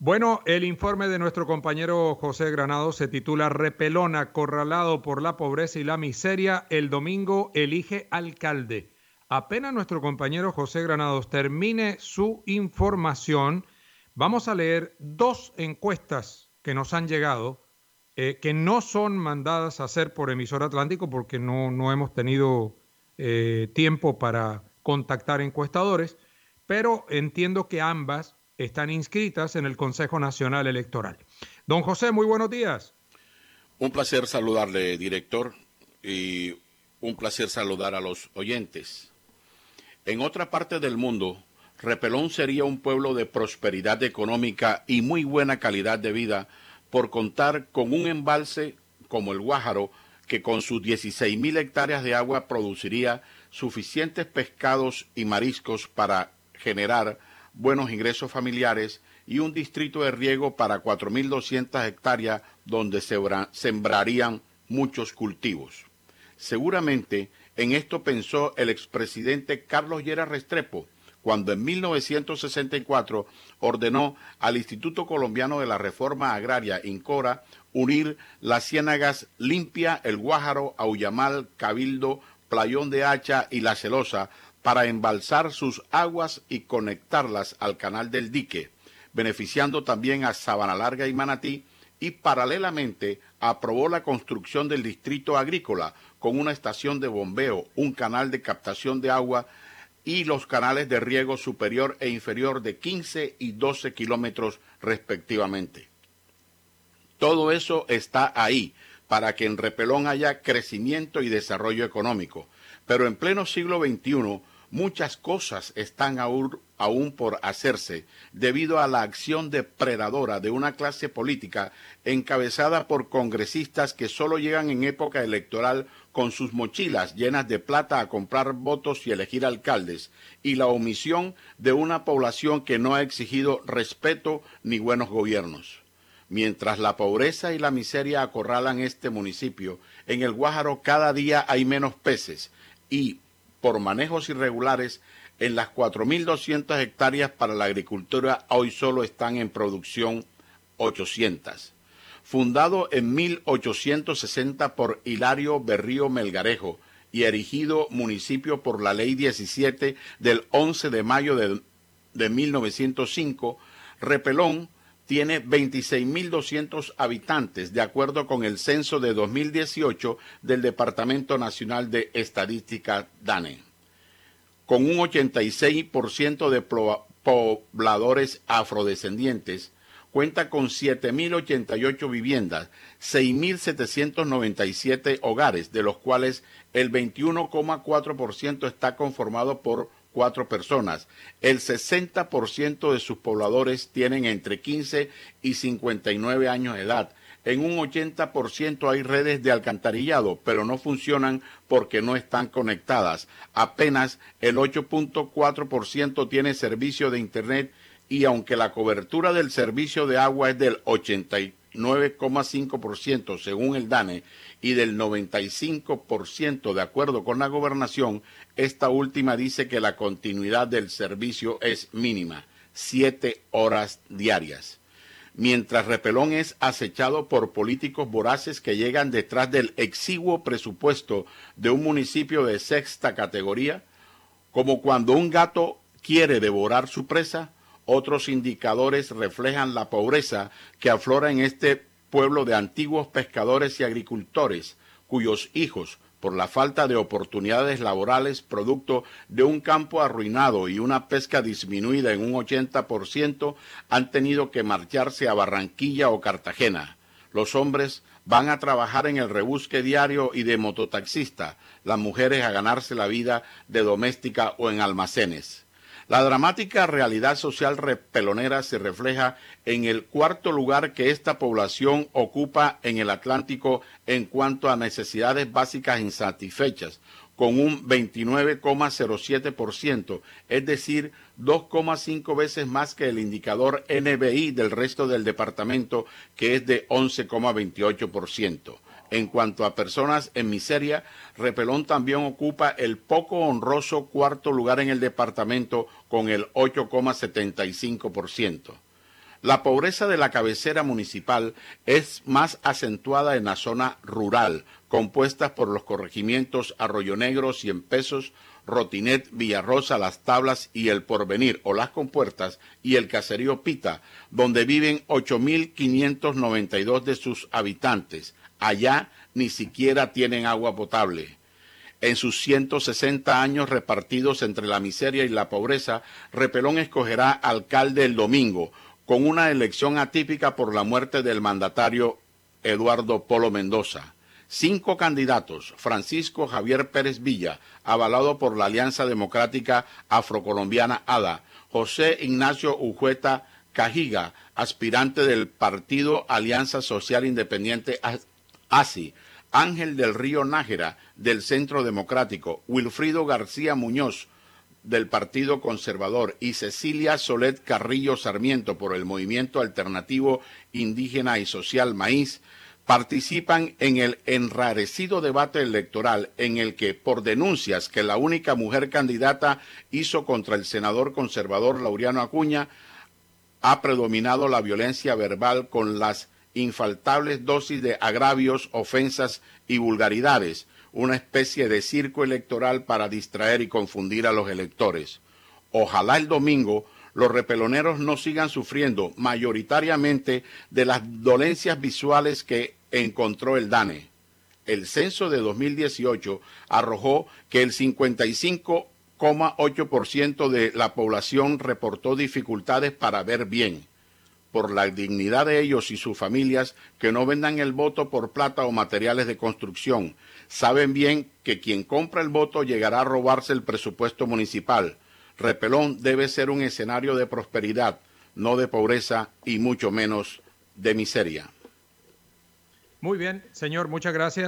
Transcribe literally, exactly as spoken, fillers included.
Bueno, el informe de nuestro compañero José Granado se titula Repelón acorralado por la pobreza y la miseria, el domingo elige alcalde. Apenas nuestro compañero José Granados termine su información, vamos a leer dos encuestas que nos han llegado, eh, que no son mandadas a hacer por Emisor Atlántico porque no, no hemos tenido eh, tiempo para contactar encuestadores, pero entiendo que ambas están inscritas en el Consejo Nacional Electoral. Don José, muy buenos días. Un placer saludarle, director, y un placer saludar a los oyentes. En otra parte del mundo, Repelón sería un pueblo de prosperidad económica y muy buena calidad de vida por contar con un embalse como el Guájaro, que con sus dieciséis mil hectáreas de agua produciría suficientes pescados y mariscos para generar buenos ingresos familiares y un distrito de riego para cuatro mil doscientas hectáreas donde sembrarían muchos cultivos. Seguramente en esto pensó el expresidente Carlos Lleras Restrepo cuando en mil novecientos sesenta y cuatro ordenó al Instituto Colombiano de la Reforma Agraria, INCORA, unir las ciénagas Limpia, El Guájaro, Auyamal, Cabildo, Playón de Hacha y La Celosa para embalsar sus aguas y conectarlas al Canal del Dique, beneficiando también a Sabana Larga y Manatí, y paralelamente aprobó la construcción del distrito agrícola con una estación de bombeo, un canal de captación de agua y los canales de riego superior e inferior de quince y doce kilómetros respectivamente. Todo eso está ahí para que en Repelón haya crecimiento y desarrollo económico, pero en pleno siglo veintiuno muchas cosas están aún, aún por hacerse debido a la acción depredadora de una clase política encabezada por congresistas que solo llegan en época electoral con sus mochilas llenas de plata a comprar votos y elegir alcaldes, y la omisión de una población que no ha exigido respeto ni buenos gobiernos. Mientras la pobreza y la miseria acorralan este municipio, en el Guájaro cada día hay menos peces y, por manejos irregulares, en las cuatro mil doscientas hectáreas para la agricultura hoy solo están en producción ochocientas. Fundado en mil ochocientos sesenta por Hilario Berrío Melgarejo y erigido municipio por la Ley diecisiete del once de mayo de, de mil novecientos cinco, Repelón tiene veintiséis mil doscientos habitantes, de acuerdo con el censo de dos mil dieciocho del Departamento Nacional de Estadística DANE, con un ochenta y seis por ciento de pobladores afrodescendientes. Cuenta con siete mil ochenta y ocho viviendas, seis mil setecientos noventa y siete hogares, de los cuales el veintiuno coma cuatro por ciento está conformado por cuatro personas. El sesenta por ciento de sus pobladores tienen entre quince y cincuenta y nueve años de edad. En un ochenta por ciento hay redes de alcantarillado, pero no funcionan porque no están conectadas. Apenas el ocho punto cuatro por ciento tiene servicio de internet, y aunque la cobertura del servicio de agua es del ochenta y nueve coma cinco por ciento según el DANE y del noventa y cinco por ciento de acuerdo con la gobernación, esta última dice que la continuidad del servicio es mínima, siete horas diarias. Mientras Repelón es acechado por políticos voraces que llegan detrás del exiguo presupuesto de un municipio de sexta categoría, como cuando un gato quiere devorar su presa, otros indicadores reflejan la pobreza que aflora en este pueblo de antiguos pescadores y agricultores, cuyos hijos, por la falta de oportunidades laborales producto de un campo arruinado y una pesca disminuida en un ochenta por ciento, han tenido que marcharse a Barranquilla o Cartagena. Los hombres van a trabajar en el rebusque diario y de mototaxista, las mujeres a ganarse la vida de doméstica o en almacenes. La dramática realidad social repelonera se refleja en el cuarto lugar que esta población ocupa en el Atlántico en cuanto a necesidades básicas insatisfechas, con un veintinueve coma cero siete por ciento, es decir, dos coma cinco veces más que el indicador N B I del resto del departamento, que es de once coma veintiocho por ciento. En cuanto a personas en miseria, Repelón también ocupa el poco honroso cuarto lugar en el departamento con el ocho coma setenta y cinco por ciento. La pobreza de la cabecera municipal es más acentuada en la zona rural, compuesta por los corregimientos Arroyo Negro, Cien Pesos, Rotinet, Villarrosa, Las Tablas y El Porvenir o Las Compuertas y el caserío Pita, donde viven ocho mil quinientos noventa y dos de sus habitantes. Allá ni siquiera tienen agua potable. En sus ciento sesenta años repartidos entre la miseria y la pobreza, Repelón escogerá alcalde el domingo, con una elección atípica por la muerte del mandatario Eduardo Polo Mendoza. Cinco candidatos: Francisco Javier Pérez Villa, avalado por la Alianza Democrática Afrocolombiana A D A; José Ignacio Ujueta Cajiga, aspirante del partido Alianza Social Independiente A S I; Ángel del Río Nájera, del Centro Democrático; Wilfrido García Muñoz, del Partido Conservador; y Cecilia Solet Carrillo Sarmiento, por el Movimiento Alternativo Indígena y Social Maíz, participan en el enrarecido debate electoral en el que, por denuncias que la única mujer candidata hizo contra el senador conservador Laureano Acuña, ha predominado la violencia verbal con las infaltables dosis de agravios, ofensas y vulgaridades, una especie de circo electoral para distraer y confundir a los electores. Ojalá el domingo los repeloneros no sigan sufriendo mayoritariamente de las dolencias visuales que encontró el DANE. El censo de dos mil dieciocho arrojó que el cincuenta y cinco coma ocho por ciento de la población reportó dificultades para ver bien. Por la dignidad de ellos y sus familias, que no vendan el voto por plata o materiales de construcción. Saben bien que quien compra el voto llegará a robarse el presupuesto municipal. Repelón debe ser un escenario de prosperidad, no de pobreza y mucho menos de miseria. Muy bien, señor, muchas gracias.